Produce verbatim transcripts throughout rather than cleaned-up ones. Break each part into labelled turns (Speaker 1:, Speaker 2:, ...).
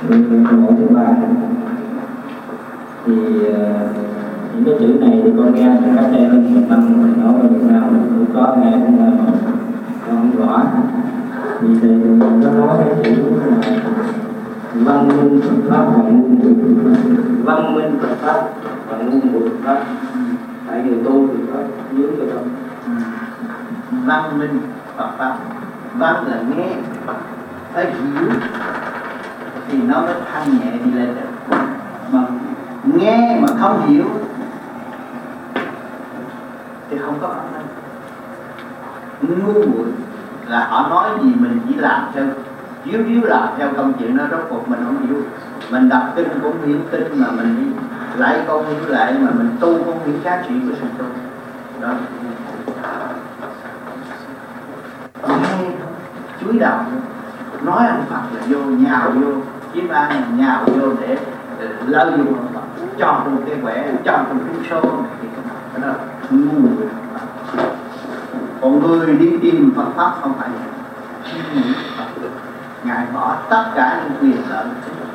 Speaker 1: câu hỏi thứ ba thì những cái chữ này thì con nghe từ cách đây hơn một năm rồi, nói ở Việt Nam cũng có nghe cũng là con không rõ. Thì thầy có nói cái chữ là văn minh Phật pháp và ngu muội văn minh Phật pháp và ngu muội pháp. Tại người tu thì có nhớ cho không?
Speaker 2: Văn minh Phật pháp, văn là nghe, phải hiểu thì nó mới thanh nhẹ đi lên được. Mà nghe mà không hiểu thì không có khả năng. Ngu muội là họ nói gì mình chỉ làm theo, chiếu chiếu làm theo công chuyện, nó rốt cuộc mình không hiểu. Mình đọc kinh cũng hiểu kinh, mà mình đi lại không hiểu lại, mà mình tu không hiểu giá trị của sự tu. Đó. Nghe chúi đầu nói ông Phật là vô, nhào vô kiếm ăn, nhào vô để lợi dụng ông Phật, cho trong cái quẻ, cho trong cái số thì cái đó ngu muội. Còn người đi tìm Phật pháp không phải vậy. Ngài bỏ tất cả những quyền lợi,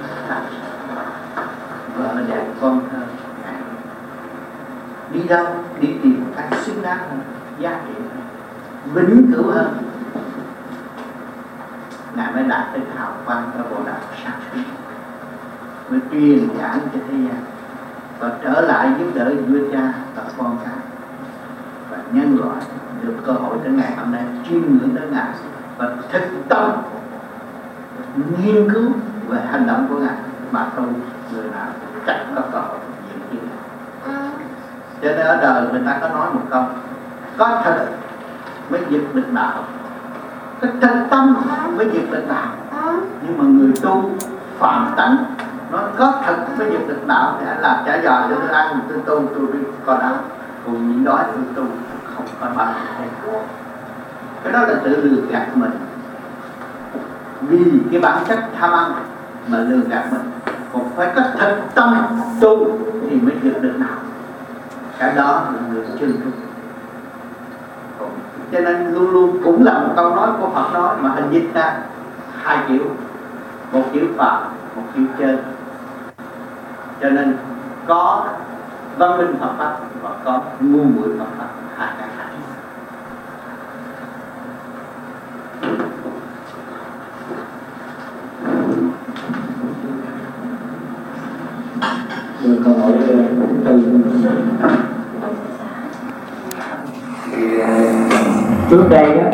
Speaker 2: vợ đẹp con thơ, đi đâu đi tìm cách xứng đáng hơn, giá trị hơn, vĩnh cửu hơn. Ngài mới đạt tới hào quang ở bộ đạo sáng suốt, mới truyền giảng cho thế gian và trở lại giúp đỡ vua cha và con cái và nhân loại được cơ hội đến ngày hôm nay chiêm ngưỡng đến Ngài và thực tâm nghiên cứu về hành động của Ngài, mà không người nào chắc có cơ hội diễn kiến. Cho nên ở đời người ta có nói một câu: có thật mới diệt được đạo, có thật tâm mới diệt được đạo. Nhưng mà người tu phàm tánh nói có thật mới diệt được đạo thì anh làm trả giò cho tôi ăn, tôi tu tôi đi có đạo, còn nhịn đói tôi tu không có bao giờ. Cái đó là tự lừa gạt mình, vì cái bản chất tham ăn mà lừa gạt mình. Còn phải có thật tâm tu thì mới diệt được đạo. Cái đó là người chân tu. Cho nên luôn luôn cũng là một câu nói của Phật nói, mà hình dịch ra hai kiểu, một kiểu phàm, một kiểu chơi. Cho nên có văn minh Phật pháp và có ngu muội Phật pháp, hai cái khác.
Speaker 1: Rồi câu hỏi thứ tư. Trước đây á,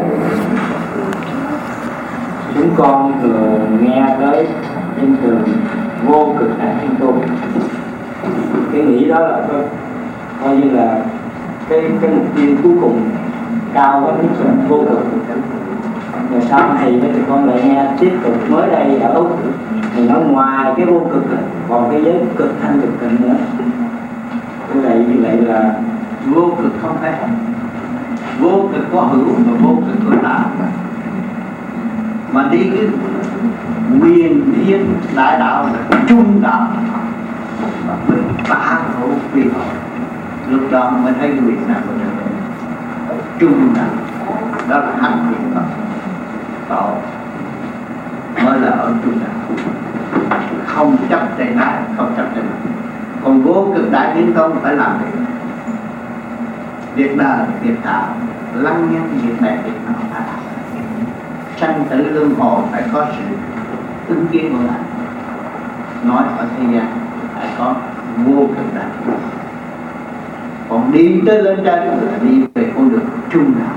Speaker 1: chúng con thường nghe tới trên trường vô cực đại thiên tu. Cái nghĩ đó là coi, coi như là cái cái mục tiêu cuối cùng cao quá nhất là vô cực. Rồi sau thì mấy tụi con lại nghe tiếp tục mới đây ở Úc thì nó ngoài cái vô cực còn cái giới cực thanh cực tịnh nữa. Như vậy như vậy là
Speaker 2: vô cực không phải vô cực có hữu và vô cực có tà. Mà đi cái quyền thiên đại đạo là trung đạo và mới phá hữu quyền hội. Lúc đó mới thấy quyền nào của mình trung đạo. Đó là hành quyền Phật tổ mới là ở trung đạo, không chấp tay nái, không chấp tay mặt. Còn vô cực đại thiên tôn phải làm việc việc đời, việc đạo, lăng nhân việc này việc nọ, sanh tử luân hồi phải có sự ứng kiến của Ngài. Nói ở thế gian phải có vô cực đại. Còn đi tới lên trên là đi về con đường trung đạo,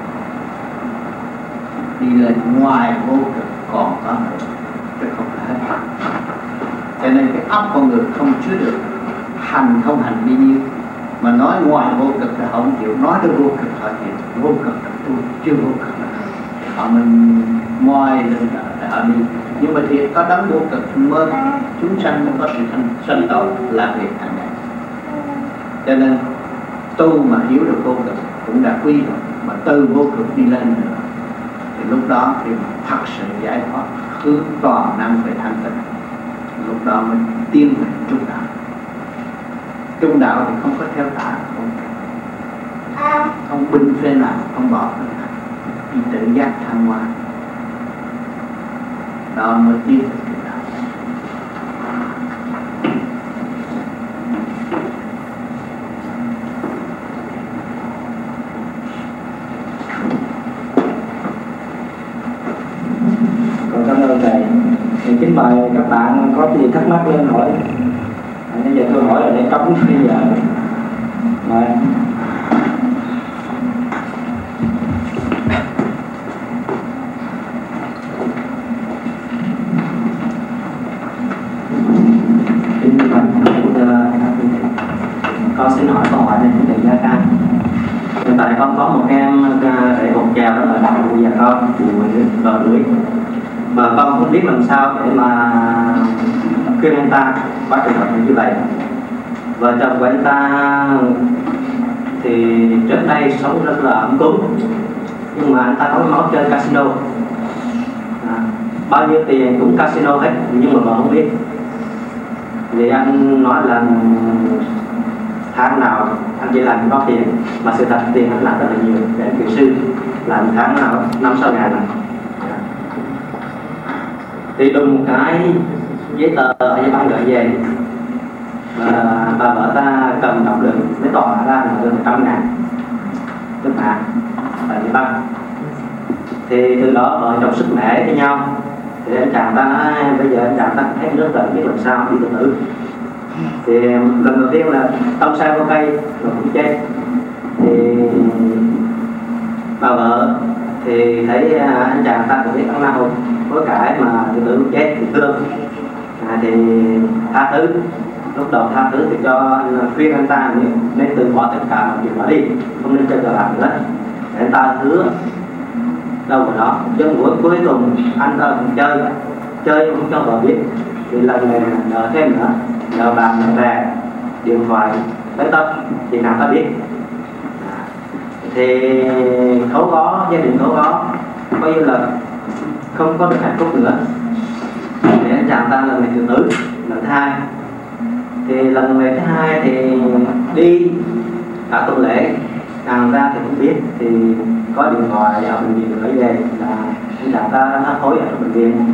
Speaker 2: đi lên ngoài vô cực còn có nữa, chứ không phải hết. Cho nên cái óc con người không chứa được, hành không hành bao nhiêu. Mà nói ngoài vô cực là họ không chịu, nói tới vô cực họ chịu. Vô cực là tôi, chưa vô cực là họ mình ngoài lên để họ đi. Nhưng mà thiệt có đấng vô cực mơ chúng sanh mới có sự sanh, sanh tội làm việc hàng ngày. Cho nên tu mà hiểu được vô cực cũng đã quý rồi. Mà từ vô cực đi lên nữa thì lúc đó thì thật sự giải thoát, hướng toàn năng về thanh tịnh. Lúc đó mới tiến về trung đạo. Trung đạo thì không có theo tà, không, không binh phê nào, không bỏ phê nào, chỉ tự giác thăng hoa. Đó mới tiến về trung đạo.
Speaker 1: kính mời các bạn có gì thắc mắc lên hỏi. Bây giờ tôi hỏi là để cấm bây giờ mời.
Speaker 3: Con xin hỏi câu hỏi này từ Gia Can. Hiện tại con có một em để một chèo đó là đạo và con bờ lưới, mà con không biết làm sao để mà khuyên anh ta quá trường hợp như vậy. Vợ chồng của anh ta thì trước đây sống rất là ấm cúng, nhưng mà anh ta có máu chơi casino, à, bao nhiêu tiền cũng casino hết, nhưng mà vợ không biết. Vì anh nói là tháng nào anh chỉ làm có tiền, mà sự thật tiền anh làm rất là nhiều. Để anh kỹ sư làm tháng nào năm sáu ngàn này. Thì đùng một cái giấy tờ ở giấy băng gửi về, và bà vợ ta cầm đọc được mới tỏ ra là hơn một trăm ngàn tức hạn tại giấy băng. Thì từ đó vợ chồng sức mẻ với nhau. Thì anh chàng ta nói bây giờ anh chàng ta thấy rất là biết làm sao đi tự tử. Thì lần đầu tiên là tông sai vào cây rồi cũng chết. Thì bà vợ thì thấy anh chàng ta cũng biết ăn năn với cái mà tự tử chết thì thương, à, thì tha thứ. Lúc đầu tha thứ thì cho anh khuyên anh ta nên từ bỏ tất cả mọi chuyện đó đi, không nên chơi cờ bạc nữa. Để anh ta hứa đâu vào đó. Chứ buổi cuối cùng anh ta cũng chơi chơi không cho vợ biết. Thì lần này nợ thêm nữa, nợ bạn nợ bè, điện thoại tới tất thì nào ta biết. À, thì khấu có gia đình khấu có coi như là không có được hạnh phúc nữa. Để anh chàng ta lần này tự tử. Lần thứ hai thì lần này thứ hai thì đi cả tuần lễ, càng ra thì không biết. Thì có điện thoại ở bệnh viện gửi về là anh chàng ta nó hối ở trong bệnh viện.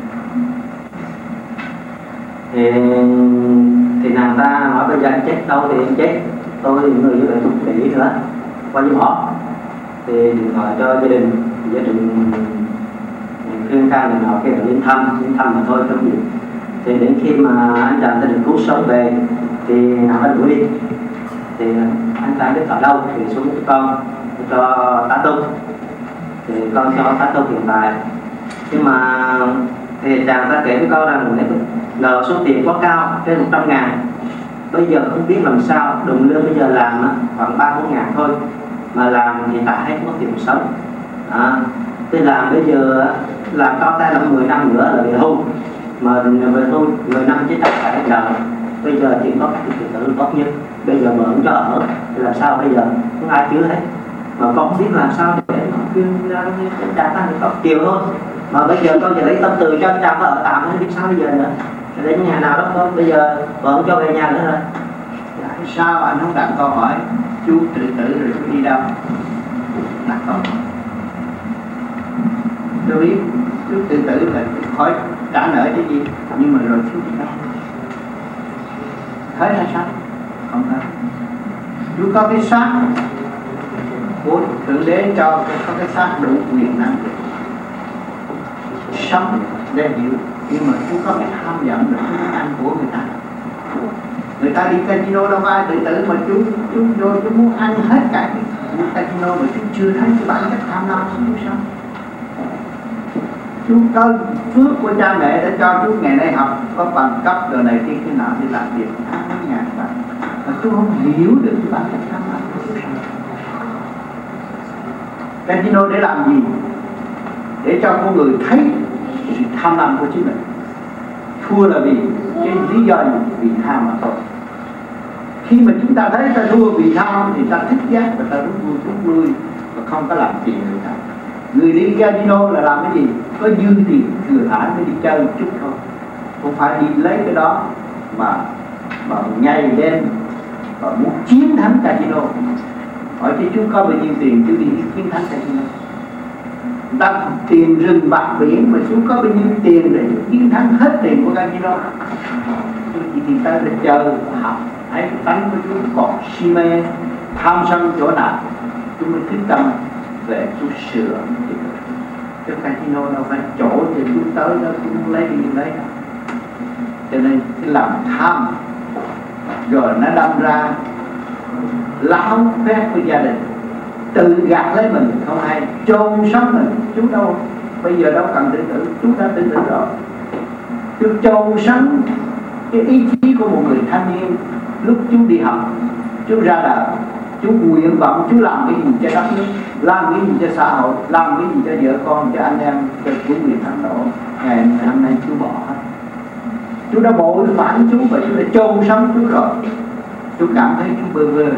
Speaker 3: Thì, thì nàng ta nói bây giờ anh chết đâu thì anh chết, tôi người như vậy không để ý nữa, qua với bỏ. Thì điện thoại cho gia đình, gia đình khuyên can này nọ, cái là liên thăm, liên thăm mà thôi không gì. Thì đến khi mà anh chàng ta được cứu sống về thì nàng ta đuổi đi. Thì anh ta biết ở đâu thì xuống với con cho tá túc. Thì con cho tá túc hiện tại. Nhưng mà thì chàng ta kể với con rằng nếu nợ số tiền quá cao trên một trăm ngàn, bây giờ không biết làm sao. Đồng lương bây giờ làm khoảng ba bốn ngàn thôi, mà làm thì trả hết mất tiền sống. À, thì làm bây giờ làm cao tay là mười năm nữa là về hưu, mà về hưu mười năm chứ chẳng phải nợ. Bây giờ chỉ có cách tự tử tốt nhất. Bây giờ vợ không cho ở thì làm sao bây giờ, không ai chứa hết. Mà con không biết làm sao để khuyên ra cái cha ta được có chiều thôi. Mà bây giờ conจะlấy tâm từ cho anh chàng ở tạm, không biết sao bây giờ nữa. Đến nhà nào đó con bây giờ vợ không cho về nhà nữa rồi.
Speaker 2: Tại sao anh không đặt câu hỏi chú tự tử rồi chú đi đâu? Đặt câu hỏi. Tôi biết chú tự tử là khỏi trả nợ cái gì, nhưng mà rồi chú đi đâu? Thấy là sao? Không thấy. Chú có cái xác của Thượng Đế cho có cái xác đủ quyền năng sống để hiểu, nhưng mà chú có cái tham vọng để chú muốn ăn của người ta. Người ta đi casino đâu có ai tự tử, mà chú chú vô chú muốn ăn hết cả cái casino mà chú chưa thấy cái bản chất tham lam của chú sao? Chú có phước của cha mẹ để cho chú ngày nay học có bằng cấp đồ này kia cái nào đi làm việc tháng mấy ngàn bạc, mà chú không hiểu được cái bản chất tham lam của chú sao? Casino để làm gì? Để cho con người thấy sự tham lam của chính mình. Thua là vì cái lý do gì? Vì tham mà thôi. Khi mà chúng ta thấy ta thua vì tham thì ta thích giác và ta rút lui, rút lui và không có làm chuyện người ta. Người đi casino là làm cái gì? Có dư tiền thừa thải mới đi chơi một chút thôi, không phải đi lấy cái đó mà mà ngày đêm và muốn chiến thắng casino. Hỏi chứ chú có bao nhiêu tiền chú đi chiến thắng casino? Ta tiền rừng bạc biển mà chú có bao nhiêu tiền để chiến thắng hết tiền của casino? Chỉ thì ta để chờ học, thấy tánh của chú còn si mê tham sân chỗ nào, chú mới thích tâm về chú sửa. Cái casino đâu phải chỗ thì chú tới đó chú lấy đi lấy đó. Cho nên cái lòng tham rồi nó đâm ra láo phép của gia đình, tự gạt lấy mình không hay, chôn sống mình. Chú đâu bây giờ đâu cần tự tử, chú đã tự tử rồi. Chú chôn sống cái ý chí của một người thanh niên lúc chú đi học, chú ra đời, chú nguyện vọng chú làm cái gì cho đất nước, làm cái gì cho xã hội, làm cái gì cho vợ con, cho anh em, cho chú nguyện thắng độ. Ngày hôm nay chú bỏ hết. Chú đã bội phản chú và chú đã chôn sống chú rồi. Chú cảm thấy chú bơ vơ.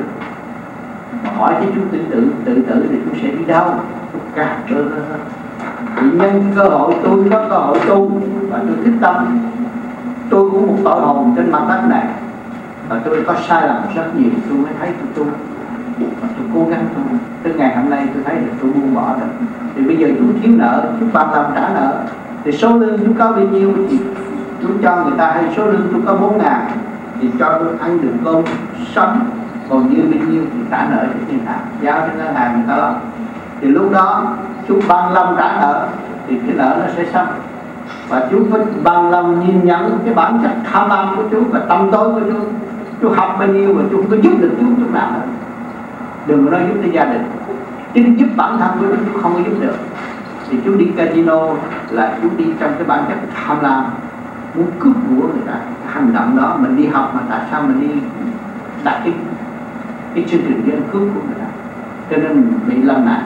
Speaker 2: Mà hỏi chứ chú tự tử, tự tử thì chú sẽ đi đâu? Chú càng bơ vơ hơn. Thì nhân cơ hội tôi có cơ hội tu và tôi thích tâm. Tôi cũng một tội hồn trên mặt đất này và tôi có sai lầm rất nhiều, tôi mới thấy tôi tu và tôi cố gắng tu. Tới ngày hôm nay tôi thấy được tôi buông bỏ rồi. Thì bây giờ chú thiếu nợ, chú bằng lòng trả nợ. Thì số lương chú có bao nhiêu thì chú cho người ta, hay số lương chú có bốn ngàn thì cho tôi ăn được cơm sống, còn như bao nhiêu thì trả nợ cho thiên hạ, giao cho ngân hàng người ta lo. Thì lúc đó chú bằng lòng trả nợ thì cái nợ nó sẽ xong. Và chú phải bằng lòng nhìn nhận cái bản chất tham lam của chú và tâm tối của chú. Chú học bao nhiêu mà chú không có giúp được chú, chú làm hết. Đừng có nói giúp cho gia đình, chính giúp bản thân của chú, chú không có giúp được. Thì chú đi casino là chú đi trong cái bản chất tham lam, muốn cướp của người ta. Hành động đó mình đi học mà tại sao mình đi đặt cái cái chương trình dân cướp của người ta, cho nên mình bị lâm nạn.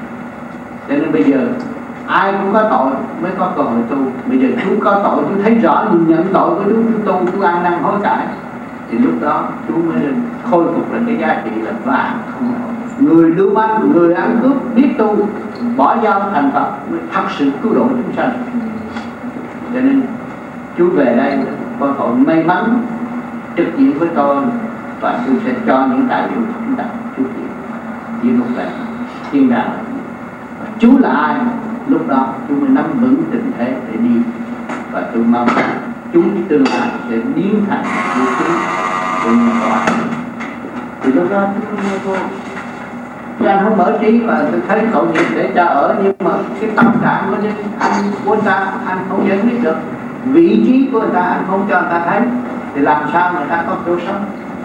Speaker 2: Cho nên bây giờ ai cũng có tội mới có cơ hội tu. Bây giờ chú có tội, chú thấy rõ, nhìn nhận tội của chú, chú tu, chú ăn năn hối cải, thì lúc đó chú mới khôi phục lại cái giá trị là vàng không. Người lưu manh, người ăn cướp biết tu, bỏ giao thành Phật mới thật sự cứu độ chúng sanh. Cho nên chú về đây có tội may mắn trực diện với tôi và tôi sẽ cho những tài liệu chúng ta chú chịu như lúc vậy thiên đàng. Chú là ai? Lúc đó chú mới nắm vững tình thế để đi, và tôi mong chú tương lai sẽ biến thành chú chú của nhân loại. Thì lúc đó chú không nghe thôi. Chứ anh không mở trí mà tôi thấy tội nghiệp để cho ở, nhưng mà cái tâm trạng của anh của người ta anh không giải quyết được, vị trí của người ta anh không cho người ta thấy, thì làm sao người ta có chỗ sống?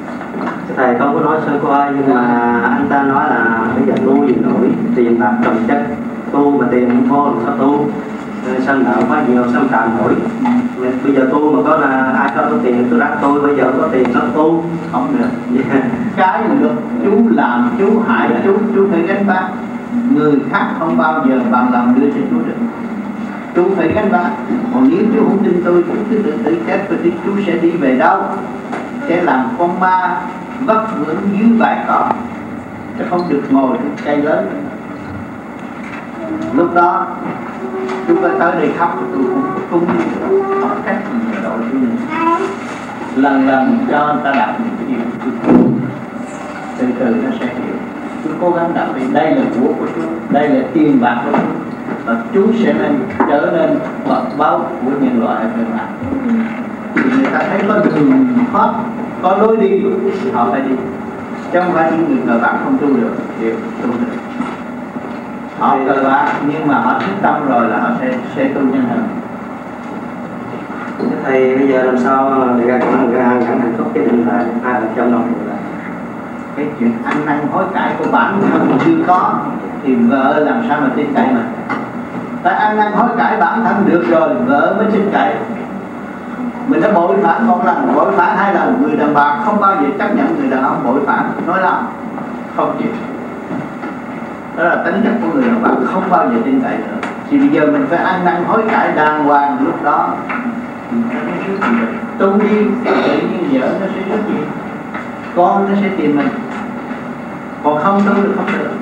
Speaker 3: Thầy không có nói sơ qua, nhưng mà anh ta nói là bây giờ tu gì nổi, tiền bạc trồng chất, tu mà tiền không có làm sao tu, sanh đạo quá nhiều sanh tàn nổi. Bây giờ tu mà có là ai cho tôi tiền tôi đắc tôi, bây giờ có tiền nó tu không được. Yeah.
Speaker 2: Cái được chú làm, chú hại chú, chú phải gánh vác. Người khác không bao giờ bằng lòng đưa cho chú được, chú phải gánh vác. Còn nếu chú không tin tôi, chú cứ tự tự chết, thì chú sẽ đi về đâu? Sẽ làm con ma vất vưởng dưới bãi cỏ, chứ không được ngồi trên cây lớn. Lúc đó chú có tới đây khóc, tôi cũng không có cách gì mà đổi chú này. Lần lần cho người ta đọc những cái điều chú, từ từ nó sẽ hiểu. Chú cố gắng đọc vì đây là của của chú, đây là tiền bạc của chú, và chú sẽ nên trở nên vật báu của nhân loại ở bên ngoài. Thì người ta thấy có đường thoát, có lối đi thì họ phải đi, chứ không phải những người cờ bạc không tu được đều tu được. Họ cờ bạc nhưng mà họ thức tâm rồi là họ sẽ sẽ tu nhân hạnh.
Speaker 3: Thầy bây giờ làm sao để ra con ra gắn hạnh phúc cái định là hai vợ chồng đồng là
Speaker 2: cái chuyện ăn năn hối cải của bản thân chưa có thì vợ làm sao mà tin cậy mình? Phải ăn năn hối cải bản thân được rồi vợ mới tin cậy. Mình đã bội phản một lần, bội phản hai lần, người đàn bà không bao giờ chấp nhận người đàn ông bội phản, nói lắm không chịu. Đó là tính chất của người đàn bà, không bao giờ tin cậy nữa. Thì bây giờ mình phải ăn năn hối cải đàng hoàng, lúc đó thì nó sẽ rước gì vậy? Tu đi, tự nhiên vợ nó sẽ rước gì? Con nó sẽ tìm mình. Còn không tu được không được.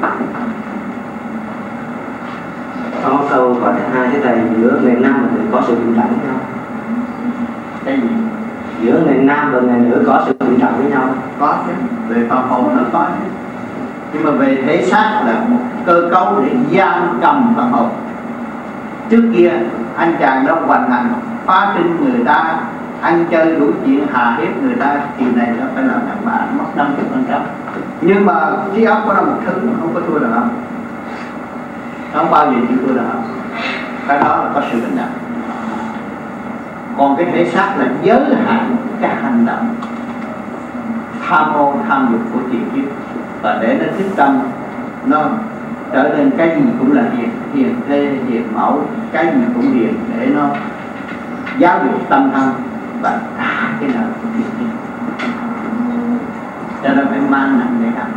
Speaker 3: có câu hỏi thứ hai, thế thầy, giữa người nam và người có sự bình đẳng với nhau?
Speaker 2: Cái gì?
Speaker 3: Giữa người nam và người nữ có sự bình đẳng với nhau?
Speaker 2: Có chứ, về phần hồn nó có chứ. Nhưng mà về thể xác là một cơ cấu để giam cầm phần hồn. Trước kia anh chàng đó hoành hành phá trinh người ta, ăn chơi đủ chuyện hà hiếp người ta, kỳ này nó phải làm đàn bà mất năm mươi phần trăm. Nhưng mà trí óc có một thứ không có thua đàn ông, không bao giờ chịu thua đàn ông. cái đó là có sự bình đẳng. Còn cái thể xác là giới hạn cái hành động tham ô tham dục của tiền kiếp, và để nó thức tâm, nó trở nên cái gì cũng là hiền, hiền thê, hiền mẫu, cái gì cũng hiền, để nó giáo dục tâm thân và trả cái nợ của tiền kiếp. Cho nên phải mang nặng để làm.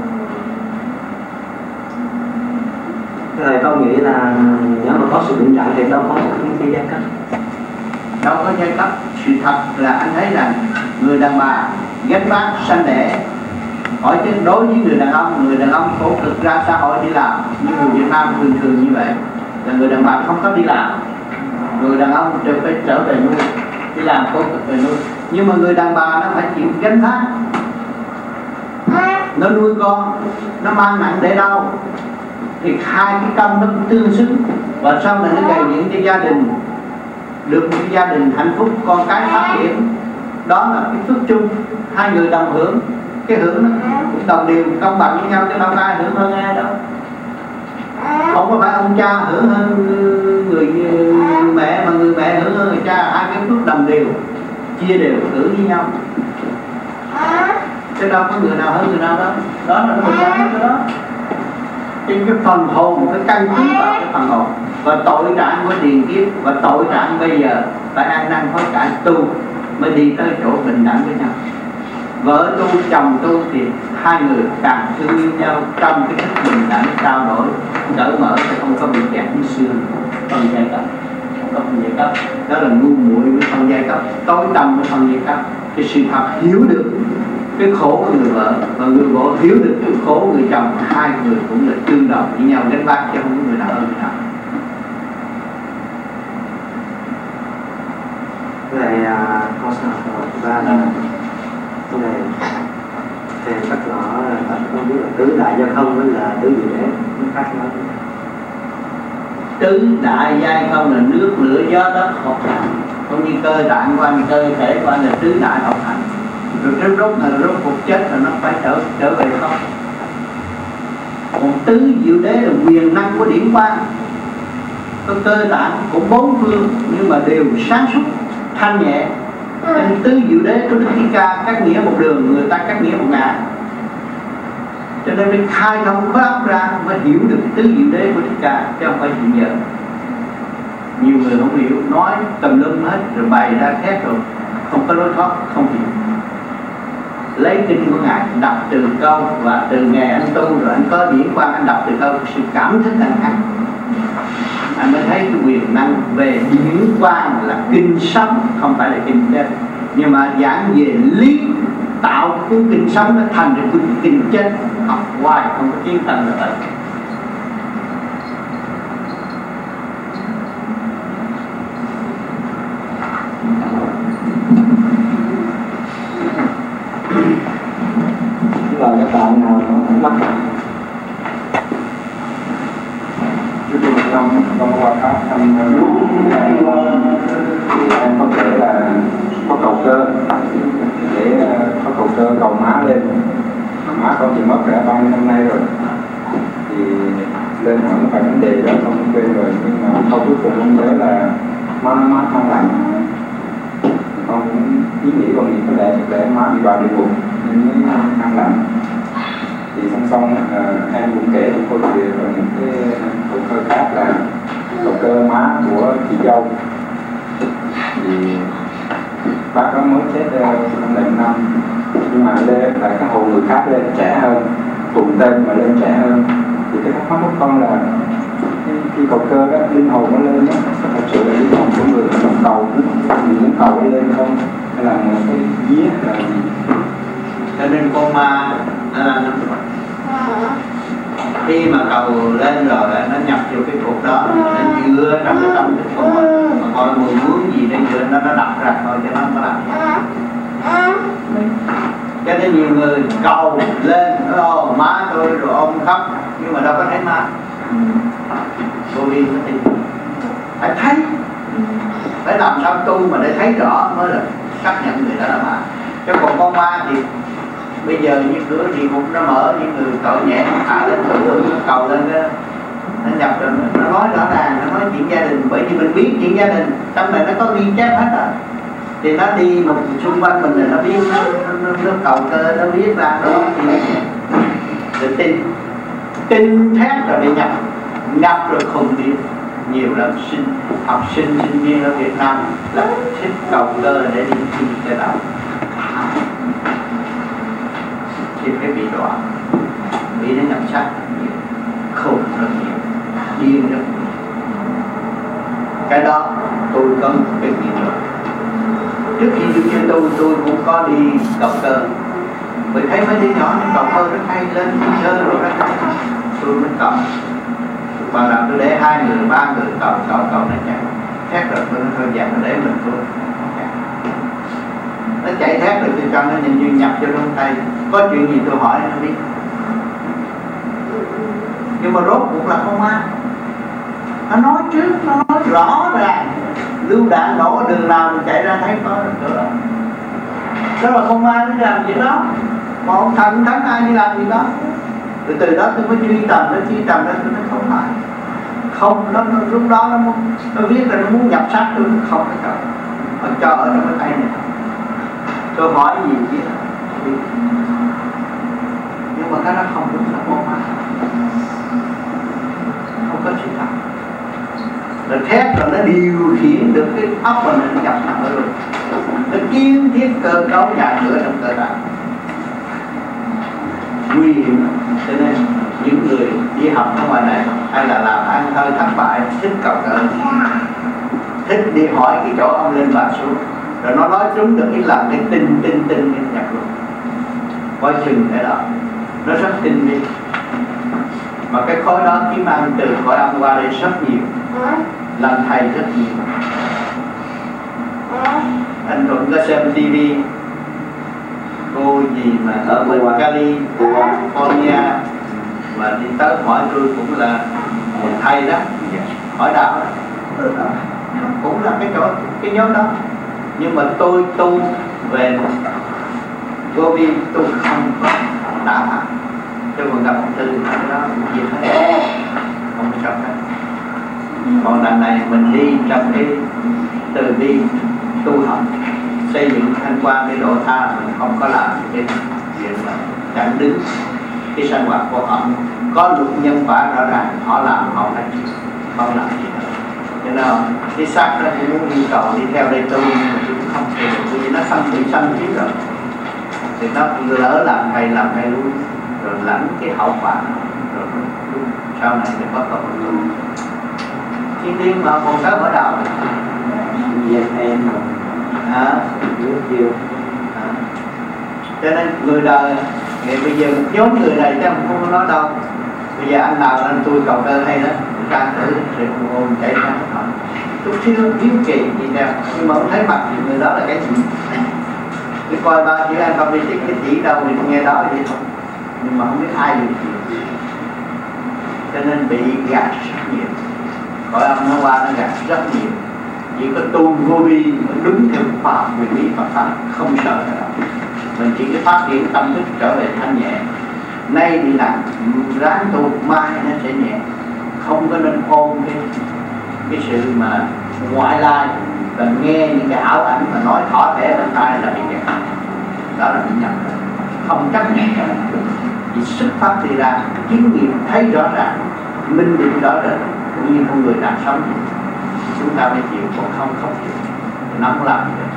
Speaker 3: Thầy con nghĩ là nếu mà có sự bình đẳng thì đâu có cái giai cấp.
Speaker 2: Đâu có giai cấp. Sự thật là anh thấy rằng người đàn bà gánh vác sanh đẻ. Hỏi chứ đối với người đàn ông, người đàn ông khổ cực ra xã hội đi làm, như người Việt Nam thường thường như vậy, là người đàn bà không có đi làm, người đàn ông đều phải trở về nuôi, đi làm khổ cực về nuôi. Nhưng mà người đàn bà nó phải chịu gánh vác, nó nuôi con, nó mang nặng để đâu, thì hai cái công nó cũng tương xứng, và sau này nó gây những cái gia đình được một cái gia đình hạnh phúc, con cái phát triển. Đó là cái phước chung, hai người đồng hưởng, cái hưởng nó cũng đồng đều công bằng với nhau, chứ đâu có ai hưởng hơn ai đâu. Không có phải ông cha hưởng hơn người, người mẹ, mà người mẹ hưởng hơn người cha, hai cái phước đồng đều, chia đều hưởng với nhau, chứ đâu có người nào hơn người nào đâu. Đó là nó ra cái đó. Trên cái phần hồn phải căn cứ vào cái phần hồn, và tội trạng của tiền kiếp và tội trạng bây giờ phải ăn năn hối cải tu mới đi tới chỗ bình đẳng với nhau. Vợ tu, chồng tu thì hai người càng thương yêu nhau trong cái thức bình đẳng, trao đổi cởi mở, sẽ không có bị kẹt như xưa phân giai cấp. Không có phân giai cấp, đó là ngu muội với phân giai cấp, tối tăm với phân giai cấp. Cái sự thật hiểu được cái khổ của người vợ và người vợ hiểu được cái khổ của người chồng, hai người cũng là tương đồng với nhau, gánh vác, chứ không có người nào hơn người nào.
Speaker 3: Cái này con sẽ hỏi ra là cái này thì các rõ là không biết là tứ đại giao không với là tứ diệu đế nó khác nhau.
Speaker 2: Tứ đại giai không là nước lửa gió đất hợp thành, cũng như cơ tạng của anh, cơ thể của anh là tứ đại hợp thành. Rồi rốt rốt là rốt cuộc chết rồi nó phải trở trở về không. Còn tứ diệu đế là quyền năng của điển quang, có cơ tạng của bốn phương nhưng mà đều sáng suốt, thanh nhẹ. Nên tứ diệu đế của Đức Thích Ca các nghĩa một đường, người ta các nghĩa một ngã. Cho nên phải khai thông khối óc ra mới hiểu được tứ diệu đế của Thích Ca, chứ không phải chuyện giờ. Nhiều người không hiểu, nói tùm lum hết rồi bày ra thét rồi không có lối thoát, không hiểu. Lấy kinh của Ngài đọc từ câu, và từ ngày anh tu rồi anh có điển quang, anh đọc từ câu, sự cảm thức anh khác, anh mới thấy cái quyền năng về điển quang là kinh sống, không phải là kinh chết. Nhưng mà giảng về lý tạo cuốn kinh sống nó thành được cuốn kinh chết, học hoài không có tiến thân được.
Speaker 1: Là các bạn nào thắc mắc?
Speaker 4: Trước khi trong trong qua pháp thăm em có thể là có cầu cơ để có cầu cơ cầu má lên. Má con thì mất đã bao nhiêu năm nay rồi, thì lên hỏi phải vấn đề đó không quên rồi, nhưng mà câu cuối cùng con nhớ là má nó má không lành. Con ý nghĩ con nghĩ có lẽ để má bị đọa địa ngục nên mới ăn lành. Thì song song uh, em cũng kể một câu chuyện về một cái cầu cơ khác là cầu cơ má của chị dâu. Thì bác đó mới chết năm lẻ năm, nhưng mà lên là cái hồ người khác lên trẻ hơn, cùng tên mà lên trẻ hơn. Thì cái thắc mắc của con là khi cầu cơ đó, linh hồn nó lên đó, thật sự là linh hồn của người là một cầu, mình muốn cầu nó lên không, hay là một cái vía là gì?
Speaker 2: Cho nên con ma nó là nó khi mà cầu lên rồi nó nhập vô cái cuộc đó, nó dựa trong cái tâm thức của mình, mà coi mười muốn gì để dựa nó nó đập ra thôi cho nó không có làm gì. Cho nên nhiều người cầu lên, ô má tôi rồi ông khóc, nhưng mà đâu có thấy má. Vô đi nó tìm, phải thấy, phải làm sao tu mà để thấy rõ mới là xác nhận người đó là ma. Chứ còn con ma thì bây giờ như cửa địa ngục nó mở, những người tội nhẹ nó thả lên, tự tự nó cầu lên đó, nó nhập rồi, nó nói rõ ràng, nó nói chuyện gia đình, biết chuyện gia đình, trong này nó có ghi chép hết rồi. Thì nó đi một xung quanh mình là nó biết, nó, nó, nó cầu cơ, nó biết ra nó thì để tin. Tin thét rồi bị nhập, nhập rồi không biết. Nhiều lắm sinh, học sinh, sinh viên ở Việt Nam là thích cầu cơ để đi thi cái đó. Thì cái bị đọa, bị nó nhập sát nhiều, khùng rất nhiều, điên rất nhiều. Cái đó tôi có một cái kinh nghiệm. Trước khi đi chơi tôi, tôi cũng có đi cầu cơ. Bởi thấy mấy đứa nhỏ nó cầu cơ rất hay, lên đi chơi rồi rất hay. Tôi mới cầu. Bằng nào tôi để hai người, ba người cầu, cầu, cầu nó chạy. Thét rồi tôi nói thôi dẹp nó để mình tôi. Nó chạy thét rồi tôi cho nó nhìn như nhập vô trong tay. Có chuyện gì tôi hỏi nó biết. Nhưng mà rốt cuộc là không ai. Nó nói trước, nó nói rõ ràng. Lưu đạn nổ đường nào mình chạy ra thấy có được đó. Đó là không ai mới làm chuyện đó. Mà ông thần thắng ai đi làm gì đó. Rồi từ đó tôi mới truy tầm, nó truy tầm đó tôi nói không phải. Không, nó, nó lúc đó nó, muốn, nó viết là nó muốn nhập sát tôi, không phải đâu. Nó cho ở trong cái tay này. Tôi hỏi gì chứ. Nhưng mà cái đó không đúng là không ai. Không có sự thật. Rồi thép rồi nó điều khiển được cái óc mà nó nhập nặng rồi. Nó kiến thiết cơ cấu nhà cửa trong cơ thể. Nguy hiểm. Cho nên những người đi học ở ngoài này hay là làm ăn hơi thất bại, thích cầu cỡ, thích đi hỏi cái chỗ ông lên bà xuống, rồi nó nói trúng được cái làm cái tinh tinh tinh cái nhập luôn. Coi chừng cái đó nó rất tinh vi. Mà cái khối đó kiếm ăn từ cõi âm qua đây rất nhiều, làm thầy rất nhiều. Anh Thuận có xem ti vi cô gì mà ở bên Cali, California mà đi tới hỏi tôi cũng là một thầy đó, hỏi đạo đó, cũng là cái chỗ cái nhóm đó. Nhưng mà tôi tu về vô vi tôi không có đạo hạnh. Tôi còn gặp một tư cái đó gì hết, không có hết. Còn lần này mình đi trong cái từ bi tu học, xây dựng thanh quan cái độ tha, mình không có làm cái chuyện mà chẳng đứng cái sinh hoạt của họ. Có luật nhân quả rõ ràng, họ làm họ phải chịu, không làm gì hết. Cho nên cái xác đó cũng muốn yêu cầu đi theo đây tu, nhưng mà tôi cũng không thể được, vì nó sanh bị sanh trước rồi. Thì nó lỡ làm hay làm hay luôn, rồi lãnh cái hậu quả, rồi sau này thì có cơ hội tu. Thiên liêng mà còn tới mở đạo
Speaker 1: Việt em
Speaker 2: à,
Speaker 1: nước chiều
Speaker 2: à. Cho nên người đời ngày bây giờ một nhóm người này chắc không có nói đâu. Bây giờ anh nào anh tôi cầu cơ hay đó, ra thử thì ngồi chạy ra hỏi chút xíu hiếu kỳ gì đâu, nhưng mà không thấy mặt thì người đó là cái gì. Tôi coi ba chữ anh không đi chỉ cái chỉ đâu thì nghe đó vậy thôi, nhưng mà không biết ai được gì. Cho nên bị gạt rất nhiều, cõi âm nó qua nó gạt rất nhiều. Chỉ có tu vô vi đúng theo khoa học nguyên lý Phật pháp, không sợ nữa. Mình chỉ có phát triển tâm thức trở về thanh nhẹ. Nay đi làm ráng tu, mai nó sẽ nhẹ. Không có nên ôm cái cái sự mà ngoại lai và nghe những cái ảo ảnh mà nói thỏ thẻ bên tai là bị kẹt. Đó là bị nhầm. Không chấp nhận cái đó. Chỉ xuất phát đi ra, chứng nghiệm thấy rõ ràng, minh định rõ ràng, cũng như con người đang sống. Chúng ta mới chịu, còn không không chịu, nó không làm gì được.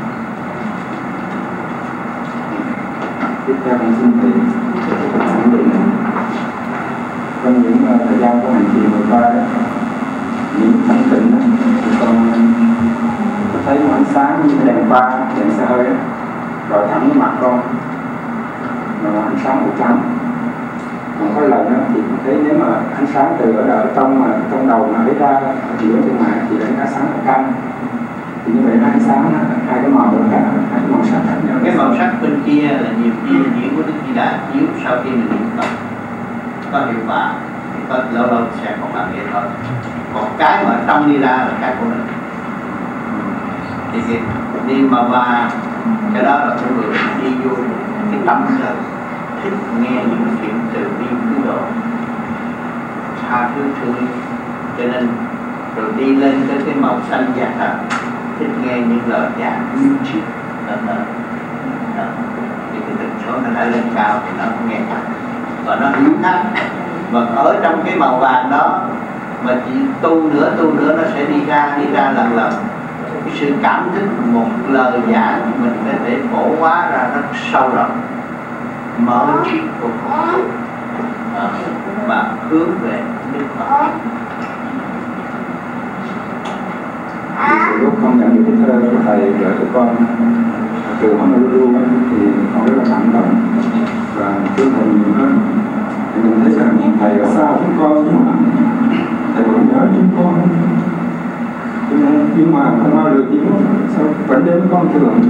Speaker 4: Tiếp theo con xin thầy khẳng định trong những uh, thời gian của hành trì vừa qua đó, những thanh tịnh thì con có thấy một ánh sáng như cái đèn pha, đèn xe hơi đó, rồi thẳng vào mặt con, là một ánh sáng màu trắng. Còn có lần đó thì thấy nếu mà ánh sáng từ ở, ở trong mà trong đầu mà lấy ra thì ở trên mạng thì lấy ra sáng màu cam. Thì như vậy là ánh sáng hai cái màu khác, hai cái màu sắc khác nhau.
Speaker 2: Cái màu sắc bên kia là nhiều khi diễn của Đức Di Đà chiếu sau khi mình niệm Phật có hiệu quả, thì có lâu lâu sẽ không làm vậy thôi. Còn cái mà trong đi ra là cái của mình. Thì cái đi mà và cái đó là con người đi vô cái tâm là thích nghe những chuyện từ bi cứu độ, tha thứ thương. Cho nên rồi đi lên tới cái màu xanh da thật, thích nghe những lời giảng lưu triết đó, đó. Đó. Thì cái tần số nó đã lên cao thì nó nghe thật và nó hiếu thắng. Và ở trong cái màu vàng đó mà chỉ tu nữa tu nữa nó sẽ đi ra đi ra lần lần. Cái sự cảm thức một lời giảng mình có thể phổ hóa ra rất sâu rộng, mở trí của mình và hướng về Đức Phật.
Speaker 4: Từ lúc con nhận được cái thơ của thầy gửi cho con từ Honolulu thì con rất là cảm động và thương thầy nhiều hơn. Thì mình thấy rằng thầy ở xa chúng con nhưng mà thầy vẫn nhớ chúng con. Nhưng mà không bao được nhưng sao vẫn đến con thường.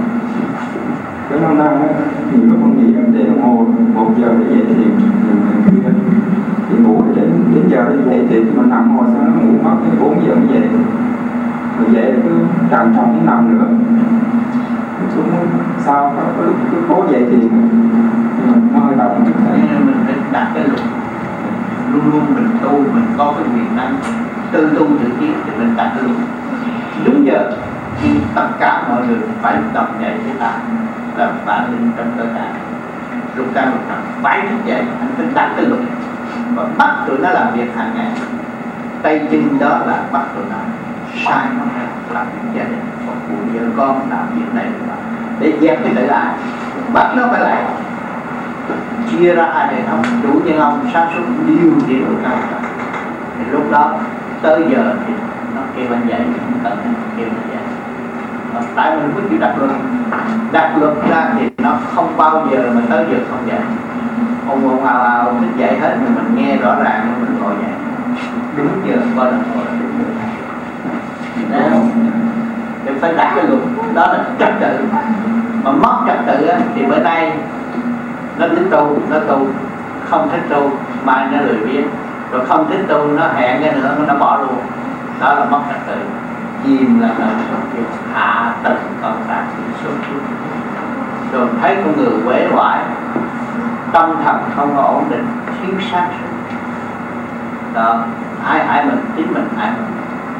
Speaker 4: Cái năm nay thì lúc con nghĩ để đồng hồ một giờ để dậy thì mình kia thì ngủ đến đến giờ để dậy thì mình nằm hồi sao nó ngủ mất đến bốn giờ mới dậy. Rồi dậy cứ trằn trọc đến nằm nữa. Chúng sao có, có lúc cứ cố dậy thì nhưng mà nó hơi động.
Speaker 2: Mình phải đặt cái luật, luôn luôn mình tu mình có cái quyền năng tư tu tự kiến thì mình đặt cái luật đúng giờ. Tất cả mọi người phải tập dậy với ta là bản linh trong cơ thể. Lúc ca một thằng phải thức dậy, anh phải đặt cái luật và bắt tụi nó làm việc hàng ngày. Tay chân đó là bắt tụi nó sai nó hay làm việc gia đình, phục vụ vợ con, làm việc này để dẹp cái tự ái, bắt nó phải lại chia ra hai hệ thống chủ nhân ông sáng suốt điều khiển của cao cả. Thì lúc đó tới giờ thì nó kêu anh dậy, không cần kêu anh dậy. Tại mình có chịu đặt luật, đặt luật ra thì nó không bao giờ mà tới giờ không dậy. Ông ông ào ào thích dậy hết mà mình nghe rõ ràng mình ngồi dậy đúng giờ qua đồng hồ là đúng giờ. Đấy không? Thì phải đặt cái luật đó là trật tự. Mà mất trật tự á, thì bữa nay nó thích tu, nó tu không thích tu, mai nó lười biếng, rồi không thích tu nó hẹn cái nữa nó bỏ luôn. Đó là mất trật tự. Chìm là nợ số hạ tầng con tạng số rồi thấy con người quể hoại, tâm thần không có ổn định, thiếu sáng suốt. Đó, ai ai mình, chính mình ai mình.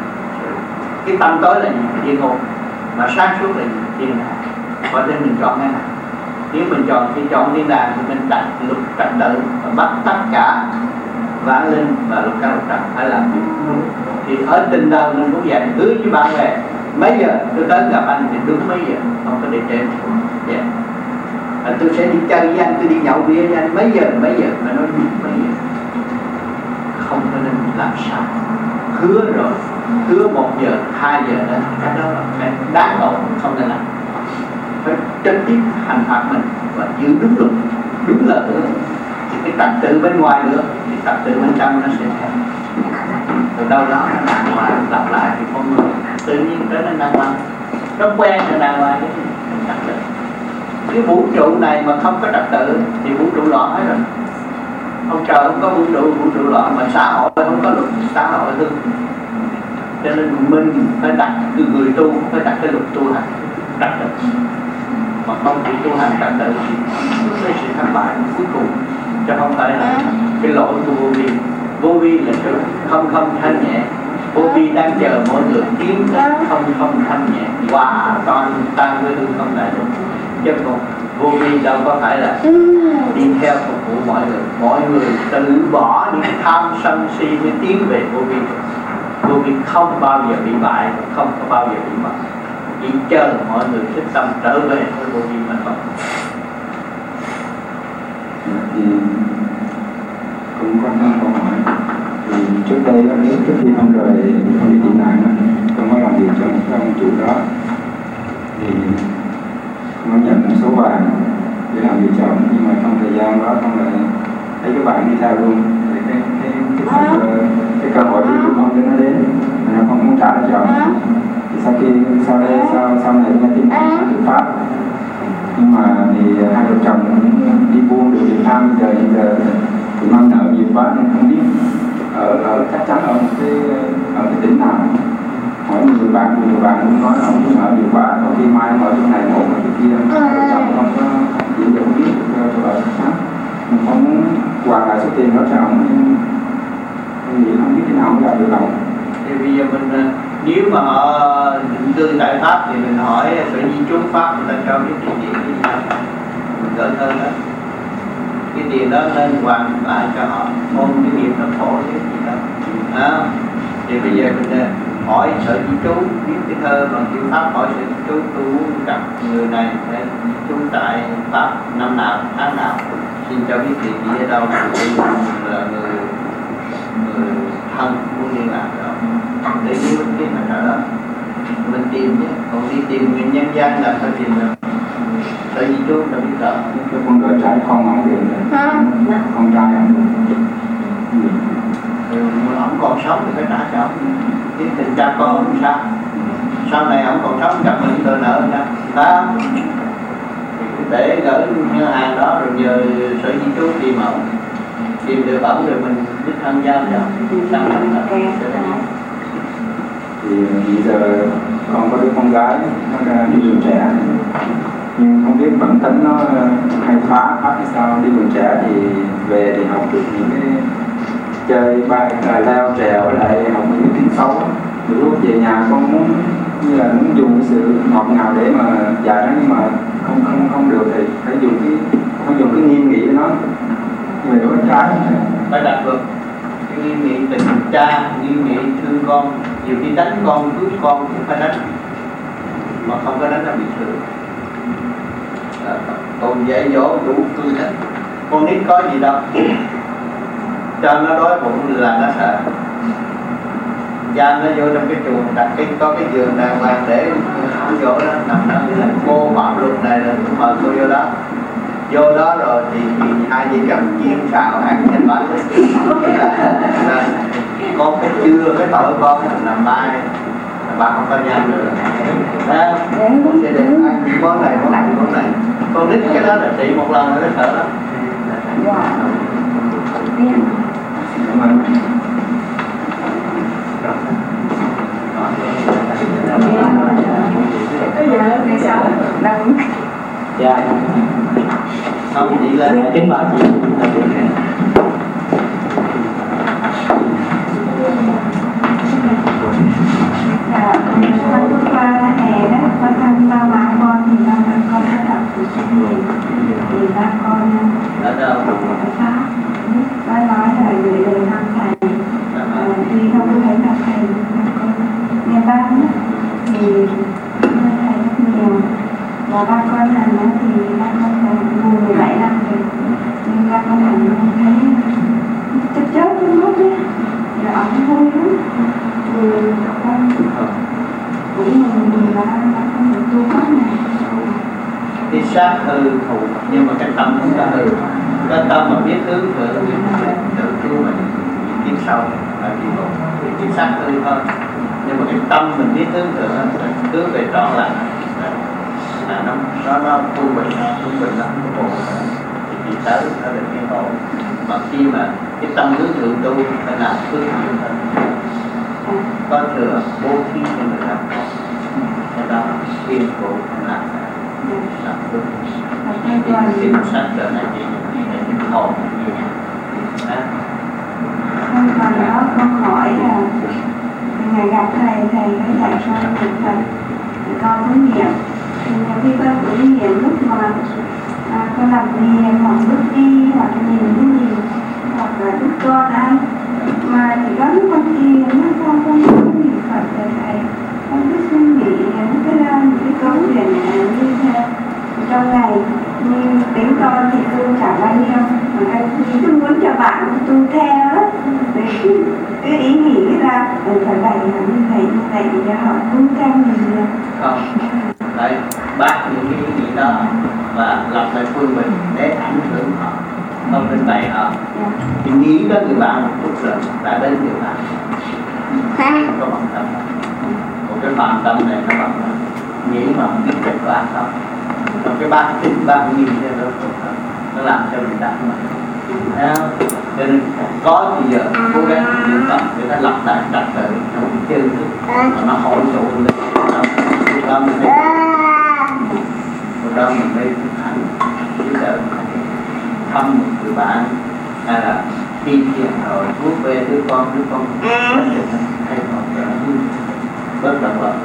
Speaker 2: Cái tâm tối là gì? Thiên ngôn. Mà sáng suốt là gì? Thiên đàng. Có nên mình chọn cái nào? Nếu mình chọn khi chọn thiên đàng thì mình đặt luật trật tự và bắt tất cả vạn linh và luật căn luật trật phải làm việc. Thì ở tình đời mình cũng vậy, hứa với bạn bè mấy giờ tôi tới gặp anh thì đúng mấy giờ, không có để trễ. Yeah. À, tôi sẽ đi chơi với anh, tôi đi nhậu bia với anh mấy giờ mấy giờ mà nói đúng mấy giờ. Không có nên làm sao. Hứa rồi, hứa một giờ, hai giờ đó, cái đó là cái đáng tội, không nên làm. Phải trực tiếp hành phạt mình và giữ đúng luật, đúng lời nữa. Thì cái trật tự bên ngoài nữa, thì trật tự bên trong nó sẽ theo. Từ đâu đó nó đàng hoàng lặp lại thì con người tự nhiên trở nên đàng hoàng. Nó quen rồi đàng hoàng cái trật tự. Cái vũ trụ này mà không có trật tự thì vũ trụ loạn hết rồi. Ông trời không có vũ trụ, vũ trụ loạn, mà xã hội không có luật, xã hội hư. Cho nên mình phải đặt, từ người tu phải đặt cái luật tu hành trật tự. Mà không chỉ tu hành trật tự thì nó sẽ thất bại cuối cùng. Chứ không phải là cái lỗi của vô vi. Vô vi là sự không không thanh nhẹ. Vô vi đang chờ mọi người tiến tới không không thanh nhẹ, hòa toàn tan với hư không đại được. Chứ còn vô vi đâu có phải là đi theo phục vụ mọi người. Mọi người từ bỏ những tham sân si để tiến về vô vi. Vô vi không bao giờ bị bại, không có bao giờ bị mất. Chỉ chờ mọi người thích tâm trở về với vô vi mà thôi.
Speaker 4: Thì cũng có một câu hỏi. Thì trước đây đó, nếu trước khi ông rời ông đi tị nạn đó, ông có làm việc cho một cái ông chủ đó thì ông nhận một số vàng để làm việc cho ông, nhưng mà trong thời gian đó ông lại thấy cái vàng đi theo luôn. Thì cái cái cái, cái, cái cơ hội của ông đến nó đến mà nó không muốn trả lại cho ông. Thì sau khi sau đây sau sau này nghe tin ông tự phát, nhưng mà thì hai vợ chồng đi buôn được Việt Nam giờ giờ thì mang nợ nhiều quá nên không biết ở ở chắc chắn ở một cái ở cái tỉnh nào. Hỏi người bạn người bạn cũng nói ông cũng ở nhiều quá, có khi mai ông ở chỗ này một ở chỗ kia, hai vợ chồng không có chỉ được biết chỗ ở chắc chắn. Mình không muốn hoàn lại số tiền đó cho ông, nhưng mình nghĩ không biết thế nào mới gặp được ông.
Speaker 2: Thì bây giờ mình nếu mà họ định cư tại Pháp thì mình hỏi sở di trú Pháp, người ta cho biết cái tiền cái gì mình gửi hơn đó, cái tiền đó nên hoàn lại cho họ ôn cái nghiệp nó khổ cái gì đó. À, thì bây giờ mình hỏi sở di trú, viết cái thơ bằng tiếng Pháp, hỏi sở di trú tôi muốn gặp người này để trú tại Pháp năm nào, tháng nào, xin cho biết địa chỉ ở đâu, là người người thân muốn liên lạc đó để biết cái mặt ở đó mình tìm chứ, còn đi tìm người nhân gian là phải tìm được sở di trú là biết rõ.
Speaker 4: Cái con đứa trai con không tìm được, con trai không
Speaker 2: ông còn sống thì phải trả cho ông cái tình cha con không sao, sau này ông còn sống gặp mình tôi nợ nha đó, để gửi ngân hàng đó rồi nhờ sở di trú tìm ổng, tìm được ổng rồi mình biết tham gia cho sang năm là
Speaker 4: thì bây giờ con có đứa con gái nó đi trường trẻ nhưng không biết bản tính nó hay phá phá hay sao, đi trường trẻ thì về thì học được những cái chơi bay leo trèo với lại học những cái tiếng xấu. Từ lúc về nhà con muốn như là muốn dùng cái sự ngọt ngào để mà dạy nó nhưng mà không không không được thì phải dùng cái không dùng cái nghiêm nghị với nó, người đó trái
Speaker 2: phải đạt được cái nghiêm nghị tình cha, nghiêm nghị thương con, nhiều khi đánh con cướp con cũng phải đánh, mà không có đánh nó bị sửa. À, còn dạy dỗ đủ cương thích, con nít có gì đâu, cho nó đói bụng là nó sợ. Giam nó vô trong cái chuồng, đặt cái có cái giường đàng hoàng để nó vô đó nằm đó, cô phạm luật này là mời cô vô đó, vô đó rồi thì, thì hai vợ chồng chiên xào ăn trên bánh. Con cái chưa cái tội con là mai bà không có giam nữa. Đó, con sẽ để ăn những món này, món này, món này. Con nít cái đó là trị một lần rồi nó sợ lắm.
Speaker 4: Cảm ơn.
Speaker 3: Dạ.
Speaker 2: Không chị lên.
Speaker 3: Kính mời chị.
Speaker 5: Dạ, con bước qua hè đó, con thăm ba má con thì ba má con đã đọc từ chương trình thì ba con
Speaker 2: ở đâu?
Speaker 5: ở Pháp, ba nói là gửi lời thăm thầy, tuy không có thấy gặp thầy nhưng ba con nghe bác thì ơn thầy rất nhiều, và ba con lần đó thì ba con là mù mười bảy năm rồi nhưng ba con lần không thấy chớp chớp trong mắt đấy, rồi ổng vui lắm. Ừ, con cũng mừng mừng là đã không được tu pháp này.
Speaker 2: Cái xác hư thù nhưng mà cái tâm không có hư, cái tâm mà biết hướng thượng tự cứu mình kiếp sau là gì rồi, cái xác hư thôi nhưng mà cái tâm mình biết hướng thượng cứu về trọn lành là nó nó nó tu bình tu bình lắm cái bộ thì tới nó được cái bộ mà khi mà cái tâm hướng thượng tu phải làm phước thiện hơn, có thừa bố thí cho người ta, cho đó kiên cố làm làm phước. Thì một sách trở này thì những hồn như
Speaker 5: không còn đó con hỏi là ngày gặp thầy, thầy mới dạy con được thầy thì con có nghiệm, thì nhiều khi con cũng nghiệm lúc mà à, con làm gì hoặc bước đi hoặc nhìn cái gì hoặc là lúc con ăn mà chỉ có lúc con đi nó sao con không niệm Phật về thầy, con cứ suy nghĩ những cái những cái câu chuyện như thế trong ngày, như tính con thì tu chả bao nhiêu mà anh cứ muốn cho bạn tu theo đó, để cái ý nghĩ ra phải vậy như vậy như vậy để họ tu theo mình được.
Speaker 2: Không, đấy bác những cái ý nghĩ đó và lập lại phương mình để ảnh hưởng họ, không nên bày họ. Thì nghĩ đến người bạn một chút rồi đã đến người bạn, không có bằng tâm. Một cái phạm tâm này nó bằng nghĩ mà không biết kết quả không. Còn cái bác tính bác nhìn cho nó nó làm cho mình đạt mà. Cho nên có gì giờ cố gắng luyện tập để nó lập lại trật tự trong cái chân thức mà nó hội tụ lên lúc đó mình mới lúc đó mình mới thực hành giúp đỡ thăm một người bạn hay là khi thiền rồi vuốt về đứa con đứa con hay còn bớt động vật.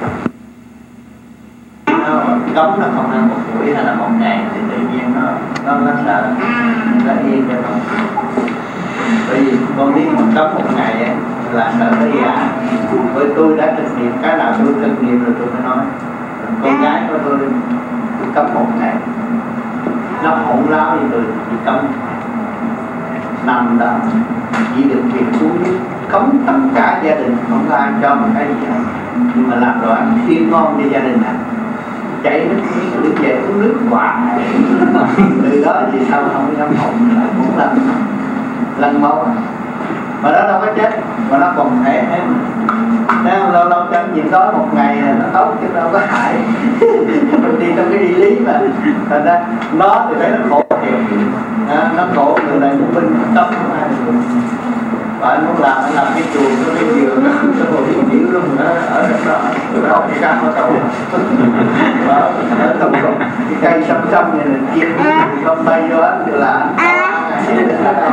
Speaker 2: Nó cấm nó không ăn một buổi hay là một ngày thì tự nhiên nó nó nó sợ nó yên cho nó. Bởi vì con biết mình cấm một ngày ấy, là sợ nó già. Với tôi đã thực nghiệm cái nào tôi thực nghiệm rồi tôi mới nói. Con gái của tôi cấm một ngày, nó hỗn láo như tôi chỉ cấm nằm đó chỉ được việc xuống cấm tất cả gia đình không có ai cho một cái gì hết, nhưng mà làm đồ ăn siêu ngon cho gia đình này chạy nước miếng đứng về uống nước hoài. Từ đó thì sau không có dám hỗn lại bốn lần lần một mà nó đâu có chết mà nó còn khỏe hết. Nếu lâu lâu cho nhịn đói một ngày nó tốt chứ đâu có hại. Mình đi trong cái đi lý mà thành ra nó thì thấy nó khổ thiệt, à, nó khổ người này muốn binh tâm của ai được. Và anh muốn làm anh làm cái chuồng nó cái giường nó ngồi đi chịu luôn đó ở đó đó đó cái cam nó cầu đó ở trong cái cây xăm xăm này là chiên không bay vô á thì là anh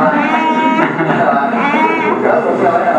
Speaker 2: cỡ cũng rồi đó.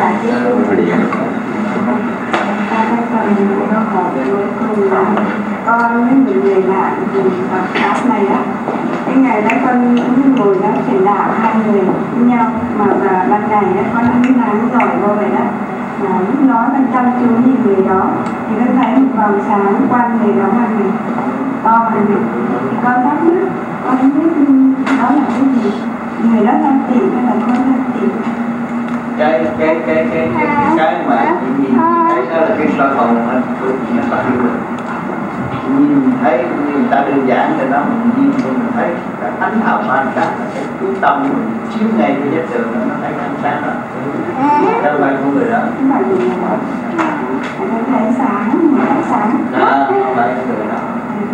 Speaker 5: Ta cái phần nó hỏi cuối cùng là con với những người bạn dùng Phật pháp này á, cái ngày đấy con cũng ngồi đó truyền đạo hai người với nhau mà và ban ngày á con ăn nắng giỏi vô vậy đó, mà lúc nói con chăm chú nhìn người đó thì con thấy một vòng sáng quanh người đó mà mình to mà mình thì con thắc mắc con không biết đó là cái gì, người đó đang tìm hay là con đang tìm?
Speaker 2: cái cái cái cái cái cái mà nhìn thấy đó là cái soi hồn anh tôi nó có hiểu được. Nhìn thấy người ta đơn giản thì nó mình nhìn mình thấy cái ánh hào quang sáng là cái chú tâm mình chiếu ngay cái giác trường nó thấy ánh sáng đó. Đâu phải của người đó.
Speaker 5: Không phải người đó. Người ta thấy sáng, người ta sáng.
Speaker 2: Đó, không phải người đó.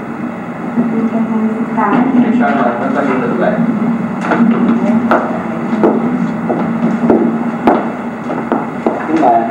Speaker 2: Cái soi hồn nó có hiệu lực vậy.
Speaker 1: Kính bà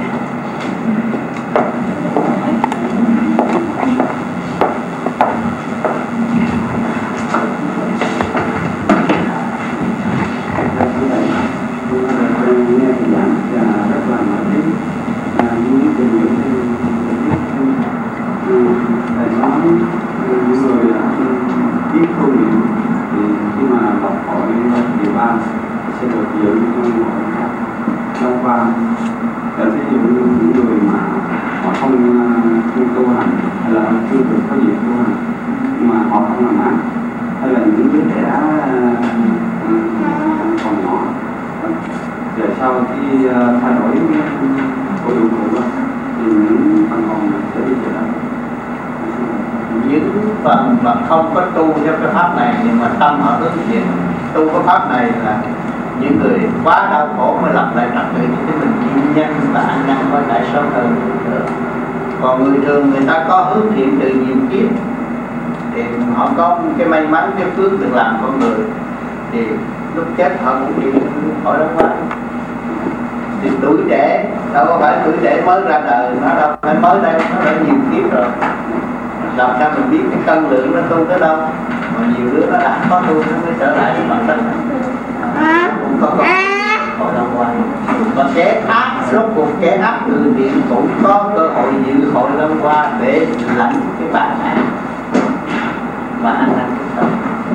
Speaker 2: phần mà không có tu theo cái pháp này nhưng mà tâm họ hướng thiện tu cái pháp này là những người quá đau khổ mới lập lại trật tự cho mình chịu nhân và ăn năn mới lại sớm hơn. Còn người thường người ta có hướng thiện từ nhiều kiếp thì họ có cái may mắn cái phước được làm con người thì lúc chết họ cũng chịu khỏi đó quá. Thì tuổi trẻ đâu có phải tuổi trẻ mới ra đời, nó đâu phải mới đây, nó đã nhiều kiếp rồi. Làm sao mình biết cái cân lượng nó tu tới đâu, mà nhiều đứa nó đã có tu nó mới trở lại bản thân cũng có có hội đồng ngoài. Và kẻ ác rốt cuộc kẻ ác từ thiện cũng có cơ hội dự hội lâm qua để lãnh cái bản án và ăn năn cái tâm.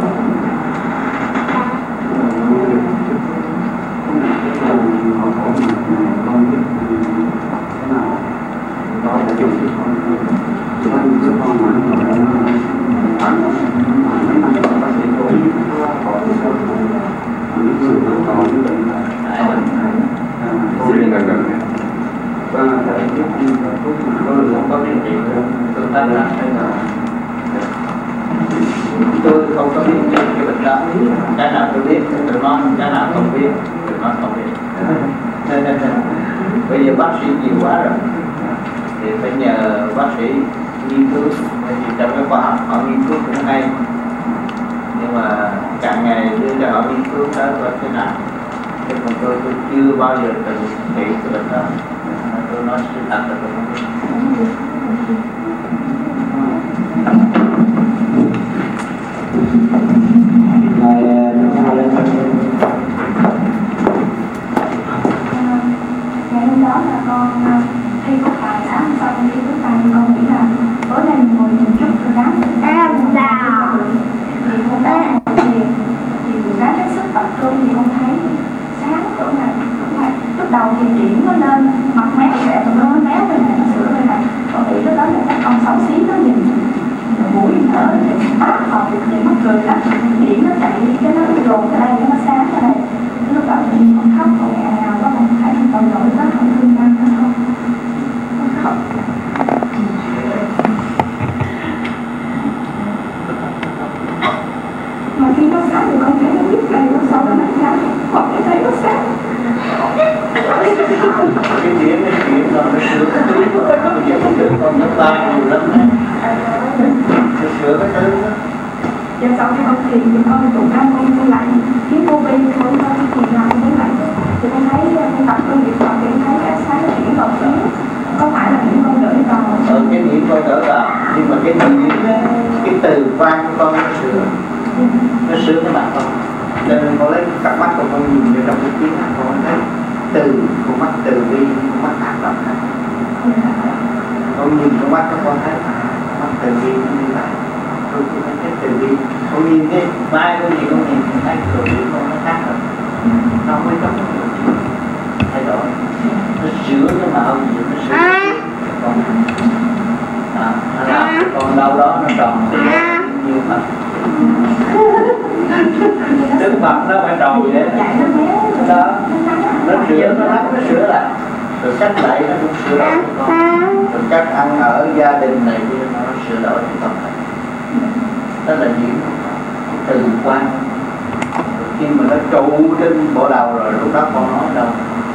Speaker 2: Tôi không có biết cái bệnh đó, cái nào tôi biết tôi nói, cái nào không biết tôi nói không biết. Bây giờ bác sĩ nhiều quá rồi thì phải nhờ bác sĩ nghiên cứu, bởi vì trong cái khoa học họ nghiên cứu cũng hay, nhưng mà càng ngày đưa cho họ nghiên cứu tới coi thế nào. Chứ còn tôi tôi chưa bao giờ từng nghĩ cái bệnh đó, tôi nói sự thật là tôi không biết.
Speaker 5: Ngày hôm đó là con thi có bài sáng sau khi có bài con nghĩ là tối nay mình ngồi một chút rồi ráng thì hôm đó thì thì ráng hết sức tập trung thì con thấy sáng chỗ này lúc đầu thì chuyển nó lên mặt méo đẹp nó méo bên này nó sửa bên này con nghĩ lúc đó là các con xấu xí nó nhìn mũi thở bát họ thì mắc cười lắm điện nó chạy cái nó dồn ở đây nó sáng ở đây lúc đó thì con khóc con nghẹn nào có con thấy con tội lỗi quá không thương mang nó không con khóc mà khi nó sáng thì con thấy nó biết đây nó sau đó nó sáng con thấy thấy nó sáng
Speaker 2: cái điểm cái điểm rồi nó sửa cái thứ bây giờ con đừng con nhớ ba nhiều lắm đấy nó sửa cái thứ đó.
Speaker 5: Và sau khi con thiền thì con tụng nam mô con lại kiếm vô vi con con thiền làm với lại thì con thấy con tập con niệm Phật thì thấy cái sáng nó chuyển vào tiếng có phải là những con gửi vào
Speaker 2: ờ, cái niệm con đỡ vào nhưng mà cái niệm á cái từ quan con nó sửa nó sửa cái mặt con cho nên con lấy cặp mắt của con nhìn vào trong cái tiếng con thấy từ con mắt từ bi con mắt ác độc này con nhìn con mắt con thấy mắt từ bi như vậy tôi cũng thấy từ bi con nhìn đi mai con gì con nhìn thấy từ bi con nó khác rồi nó mới có thay đổi nó sửa cái mạo gì nó sửa con à, nó làm con đâu đó nó tròn như mặt Đức Phật nó phải tròn vậy đó nó sửa nó lắp nó sửa lại rồi cách lại nó cũng sửa đổi cho con rồi cách ăn ở gia đình này nó sửa đổi cho con đó là những từ quan khi mà nó trụ trên bộ đầu rồi lúc đó con nói đâu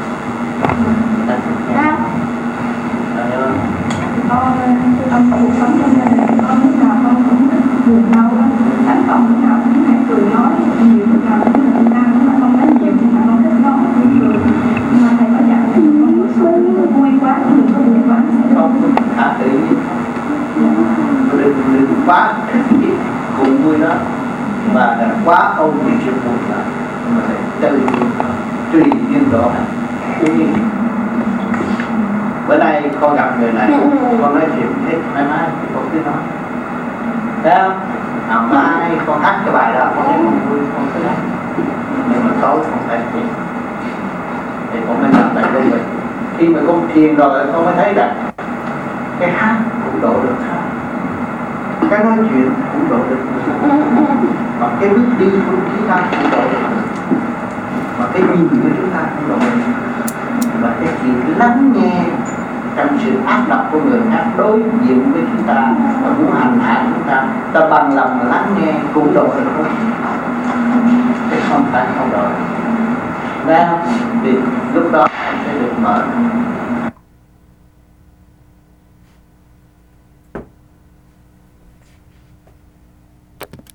Speaker 5: con trong cuộc sống trong gia đình con lúc nào con cũng buồn đau lắm đánh con lúc nào cũng hay cười nói nhiều lúc nào cũng là người ta lúc mà con nói nhiều nhưng mà con thích nói vui cười nhưng mà thầy có dặn con ngồi xuống vui quá đừng có buồn quá
Speaker 2: không thả tự nhiên đừng đừng quá thích cái cùng vui đó mà là quá âu nhiễm sự buồn đó mà phải tự nhiên tùy duyên độ hành tuy nhiên bữa nay con gặp người này con nói chuyện thế mai mai con cứ nói thấy không à, mai con hát cái bài đó con thấy con vui con cứ hát nhưng mà tối con phải thiền thì con mới làm lại công việc khi mà con thiền rồi con mới thấy rằng cái hát cũng độ được hát cái nói chuyện cũng độ được mà cái bước đi của chúng ta cũng độ được mà cái nhìn của chúng ta cũng độ được và cái chuyện lắng nghe trong sự ác độc của người khác đối diện với chúng ta và muốn hành hạ chúng ta ta bằng lòng lắng nghe cũng độ được không cái không phải không độ ra thì lúc đó sẽ được mở